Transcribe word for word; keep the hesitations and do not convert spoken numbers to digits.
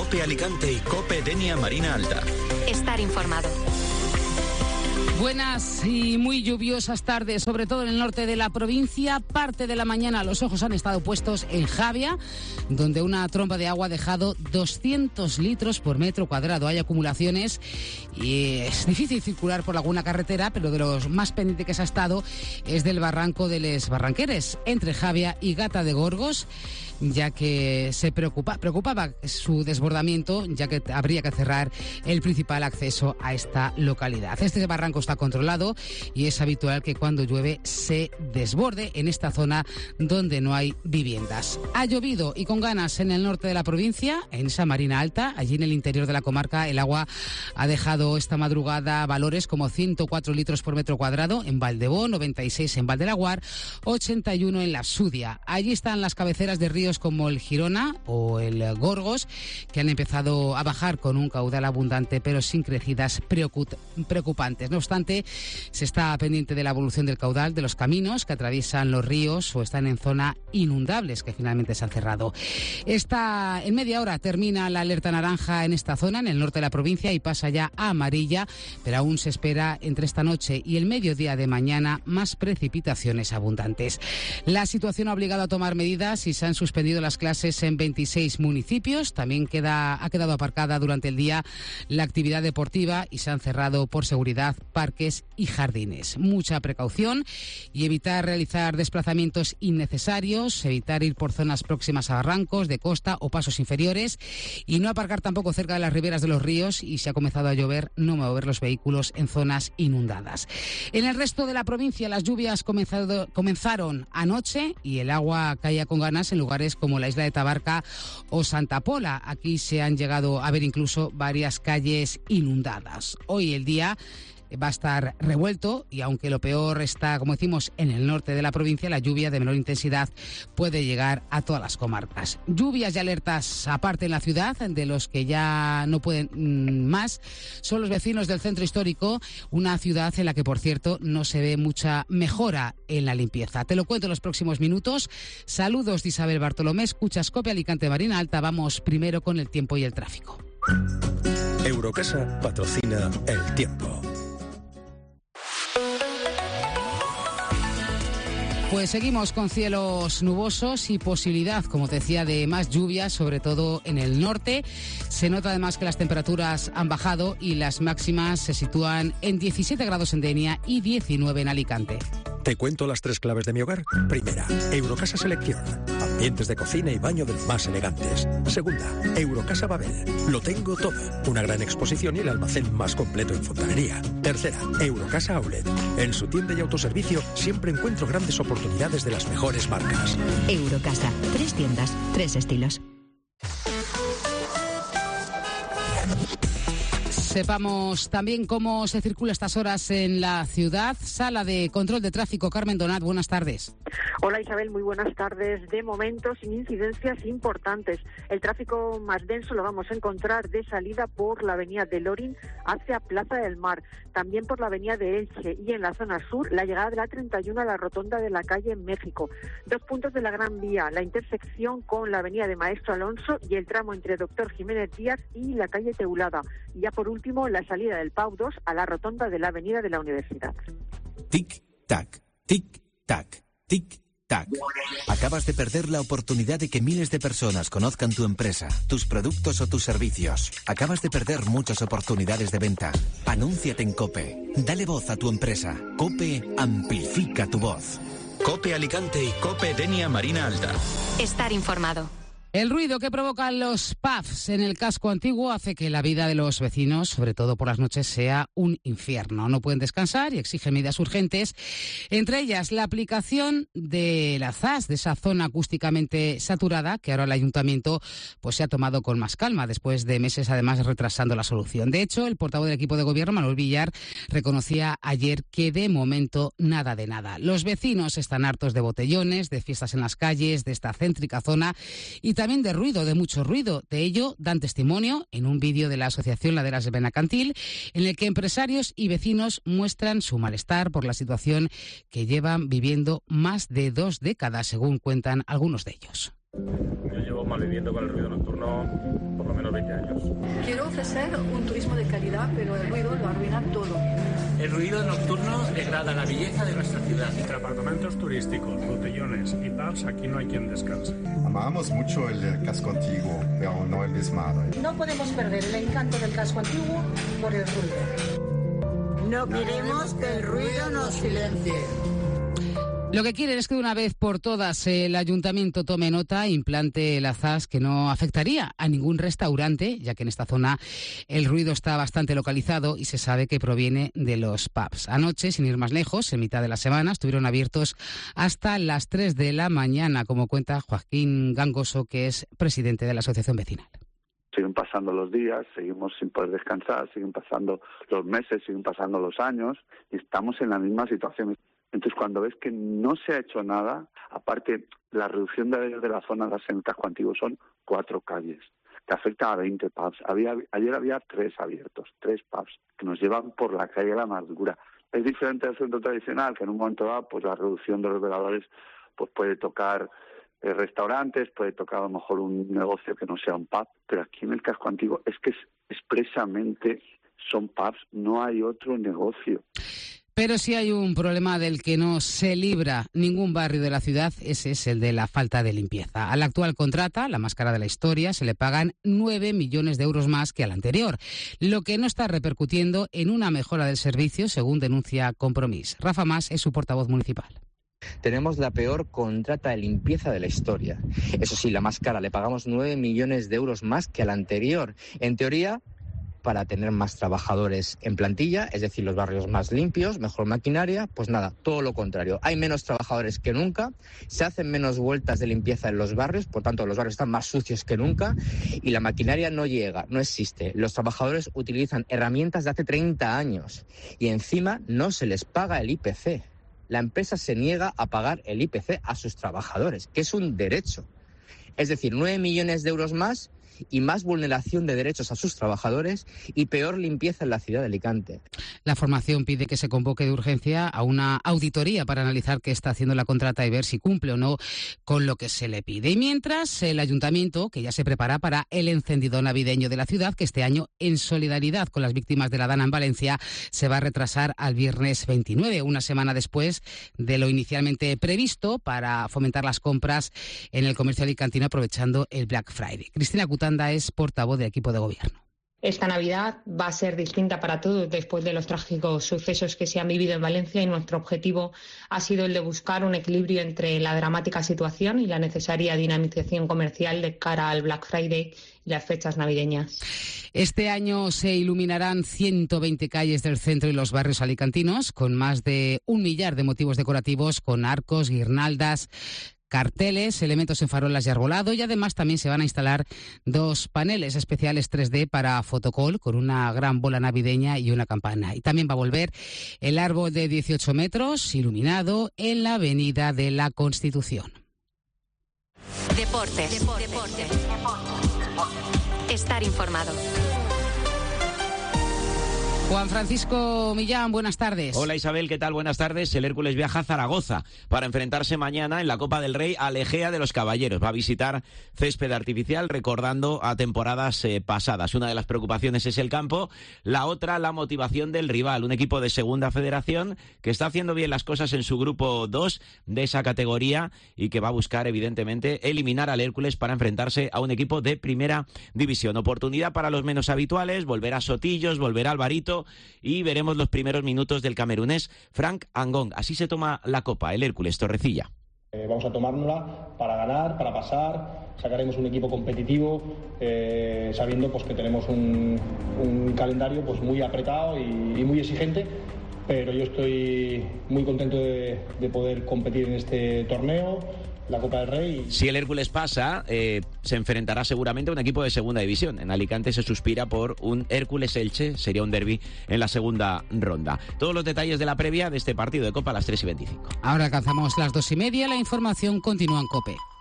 COPE Alicante y COPE Denia Marina Alta. Estar informado. Buenas y muy lluviosas tardes, sobre todo en el norte de la provincia. Parte de la mañana los ojos han estado puestos en Javia, donde una tromba de agua ha dejado doscientos litros por metro cuadrado. Hay acumulaciones y es difícil circular por alguna carretera, pero de los más pendiente que se ha estado es del barranco de Les Barranqueres, entre Javia y Gata de Gorgos, ya que se preocupa, preocupaba su desbordamiento, ya que habría que cerrar el principal acceso a esta localidad. Este barranco está controlado y es habitual que cuando llueve se desborde en esta zona donde no hay viviendas. Ha llovido y con ganas en el norte de la provincia, en esa Marina Alta. Allí en el interior de la comarca el agua ha dejado esta madrugada valores como ciento cuatro litros por metro cuadrado en Valdebó, noventa y seis en Valdelaguar, ochenta y uno en la Sudia. Allí están las cabeceras de ríos como el Girona o el Gorgos, que han empezado a bajar con un caudal abundante pero sin crecidas preocupantes. No obstante, se está pendiente de la evolución del caudal de los caminos que atraviesan los ríos o están en zona inundables, que finalmente se han cerrado. Esta, en media hora termina la alerta naranja en esta zona, en el norte de la provincia, y pasa ya a amarilla, pero aún se espera entre esta noche y el mediodía de mañana más precipitaciones abundantes. La situación ha obligado a tomar medidas y se han suspendido las clases en veintiséis municipios. También queda, ha quedado aparcada durante el día la actividad deportiva y se han cerrado por seguridad parques y jardines. Mucha precaución y evitar realizar desplazamientos innecesarios, evitar ir por zonas próximas a barrancos de costa o pasos inferiores y no aparcar tampoco cerca de las riberas de los ríos, y si ha comenzado a llover, no mover los vehículos en zonas inundadas. En el resto de la provincia las lluvias comenzado, comenzaron anoche y el agua caía con ganas en lugares como la isla de Tabarca o Santa Pola. Aquí se han llegado a ver incluso varias calles inundadas. Hoy el día va a estar revuelto y aunque lo peor está, como decimos, en el norte de la provincia, la lluvia de menor intensidad puede llegar a todas las comarcas. Lluvias y alertas aparte en la ciudad, de los que ya no pueden mmm, más, son los vecinos del centro histórico, una ciudad en la que, por cierto, no se ve mucha mejora en la limpieza. Te lo cuento en los próximos minutos. Saludos de Isabel Bartolomé, escuchas COPE Alicante Marina Alta. Vamos primero con el tiempo y el tráfico. Eurocasa patrocina el tiempo. Pues seguimos con cielos nubosos y posibilidad, como te decía, de más lluvias, sobre todo en el norte. Se nota además que las temperaturas han bajado y las máximas se sitúan en diecisiete grados en Denia y diecinueve en Alicante. Te cuento las tres claves de mi hogar. Primera, Eurocasa Selección. Ambientes de cocina y baño de los más elegantes. Segunda, Eurocasa Babel. Lo tengo todo. Una gran exposición y el almacén más completo en fontanería. Tercera, Eurocasa Outlet. En su tienda y autoservicio siempre encuentro grandes oportunidades de las mejores marcas. Eurocasa. Tres tiendas, tres estilos. Sepamos también cómo se circula estas horas en la ciudad. Sala de Control de Tráfico, Carmen Donat, buenas tardes. Hola Isabel, muy buenas tardes. De momento sin incidencias importantes. El tráfico más denso lo vamos a encontrar de salida por la avenida de Lorín hacia Plaza del Mar, también por la avenida de Elche y en la zona sur la llegada de la treinta y uno a la rotonda de la calle en México. Dos puntos de la Gran Vía, la intersección con la avenida de Maestro Alonso y el tramo entre Doctor Jiménez Díaz y la calle Teulada. Y ya por último la salida del P A U dos a la rotonda de la avenida de la Universidad. Tic, tac, tic, tac, tic, tac. Acabas de perder la oportunidad de que miles de personas conozcan tu empresa, tus productos o tus servicios. Acabas de perder muchas oportunidades de venta. Anúnciate en COPE. Dale voz a tu empresa. COPE amplifica tu voz. COPE Alicante y COPE Denia Marina Alta. Estar informado. El ruido que provocan los pubs en el casco antiguo hace que la vida de los vecinos, sobre todo por las noches, sea un infierno. No pueden descansar y exigen medidas urgentes, entre ellas la aplicación de la Z A S, de esa zona acústicamente saturada, que ahora el ayuntamiento pues se ha tomado con más calma, después de meses además retrasando la solución. De hecho, el portavoz del equipo de gobierno, Manuel Villar, reconocía ayer que de momento nada de nada. Los vecinos están hartos de botellones, de fiestas en las calles, de esta céntrica zona y también También de ruido, de mucho ruido. De ello dan testimonio en un vídeo de la Asociación Laderas de Benacantil, en el que empresarios y vecinos muestran su malestar por la situación que llevan viviendo más de dos décadas, según cuentan algunos de ellos. Yo llevo malviviendo con el ruido nocturno por lo menos veinte años. Quiero ofrecer un turismo de calidad, pero el ruido lo arruina todo. El ruido nocturno degrada la belleza de nuestra ciudad. Entre apartamentos turísticos, botellones y pubs, aquí no hay quien descanse. Amamos mucho el casco antiguo, pero no el desmadre. No podemos perder el encanto del casco antiguo por el ruido. No queremos que el ruido nos silencie. Lo que quieren es que de una vez por todas el ayuntamiento tome nota e implante el azás que no afectaría a ningún restaurante, ya que en esta zona el ruido está bastante localizado y se sabe que proviene de los pubs. Anoche, sin ir más lejos, en mitad de la semana, estuvieron abiertos hasta las tres de la mañana, como cuenta Joaquín Gangoso, que es presidente de la asociación vecinal. Siguen pasando los días, seguimos sin poder descansar, siguen pasando los meses, siguen pasando los años y estamos en la misma situación. Entonces, cuando ves que no se ha hecho nada, aparte, la reducción de, de la zona de el casco antiguo son cuatro calles, que afecta a veinte pubs. Había, ayer había tres abiertos, tres pubs, que nos llevan por la calle de la amargura. Es diferente del centro tradicional, que en un momento dado, pues la reducción de los veladores pues puede tocar eh, restaurantes, puede tocar a lo mejor un negocio que no sea un pub, pero aquí en el casco antiguo es que es, expresamente son pubs, no hay otro negocio. Pero si hay un problema del que no se libra ningún barrio de la ciudad, ese es el de la falta de limpieza. Al actual contrata, la más cara de la historia, se le pagan nueve millones de euros más que al anterior, lo que no está repercutiendo en una mejora del servicio, según denuncia Compromís. Rafa Mas es su portavoz municipal. Tenemos la peor contrata de limpieza de la historia. Eso sí, la más cara, le pagamos nueve millones de euros más que al anterior. En teoría, para tener más trabajadores en plantilla, es decir, los barrios más limpios, mejor maquinaria, pues nada, todo lo contrario. Hay menos trabajadores que nunca, se hacen menos vueltas de limpieza en los barrios, por tanto los barrios están más sucios que nunca y la maquinaria no llega, no existe. Los trabajadores utilizan herramientas de hace treinta años y encima no se les paga el I P C. La empresa se niega a pagar el I P C a sus trabajadores, que es un derecho. Es decir, nueve millones de euros más y más vulneración de derechos a sus trabajadores y peor limpieza en la ciudad de Alicante. La formación pide que se convoque de urgencia a una auditoría para analizar qué está haciendo la contrata y ver si cumple o no con lo que se le pide. Y mientras, el ayuntamiento, que ya se prepara para el encendido navideño de la ciudad, que este año, en solidaridad con las víctimas de la Dana en Valencia, se va a retrasar al viernes veintinueve, una semana después de lo inicialmente previsto, para fomentar las compras en el comercio alicantino aprovechando el Black Friday. Cristina Cutanda es portavoz del equipo de gobierno. Esta Navidad va a ser distinta para todos después de los trágicos sucesos que se han vivido en Valencia y nuestro objetivo ha sido el de buscar un equilibrio entre la dramática situación y la necesaria dinamización comercial de cara al Black Friday y las fechas navideñas. Este año se iluminarán ciento veinte calles del centro y los barrios alicantinos con más de un millar de motivos decorativos, con arcos, guirnaldas, carteles, elementos en farolas y arbolado, y además también se van a instalar dos paneles especiales tres D para fotocall con una gran bola navideña y una campana. Y también va a volver el árbol de dieciocho metros iluminado en la Avenida de la Constitución. Deportes. Deportes. Deportes. Estar informado. Juan Francisco Millán, buenas tardes. Hola Isabel, ¿qué tal? Buenas tardes. El Hércules viaja a Zaragoza para enfrentarse mañana en la Copa del Rey al Egea de los Caballeros. Va a visitar césped artificial recordando a temporadas eh, pasadas. Una de las preocupaciones es el campo, la otra la motivación del rival. Un equipo de segunda federación que está haciendo bien las cosas en su grupo dos de esa categoría y que va a buscar evidentemente eliminar al Hércules para enfrentarse a un equipo de primera división. Oportunidad para los menos habituales, volver a Sotillos, volver a Alvarito y veremos los primeros minutos del camerunés Frank Angong. Así se toma la Copa, el Hércules Torrecilla. Eh, vamos a tomárnosla para ganar, para pasar, sacaremos un equipo competitivo, eh, sabiendo pues que tenemos un, un calendario pues muy apretado y, y muy exigente, pero yo estoy muy contento de, de poder competir en este torneo, la Copa del Rey. Si el Hércules pasa, eh, se enfrentará seguramente a un equipo de segunda división. En Alicante se suspira por un Hércules-Elche, sería un derbi en la segunda ronda. Todos los detalles de la previa de este partido de Copa a las tres y veinticinco. Ahora alcanzamos las dos y media, la información continúa en COPE.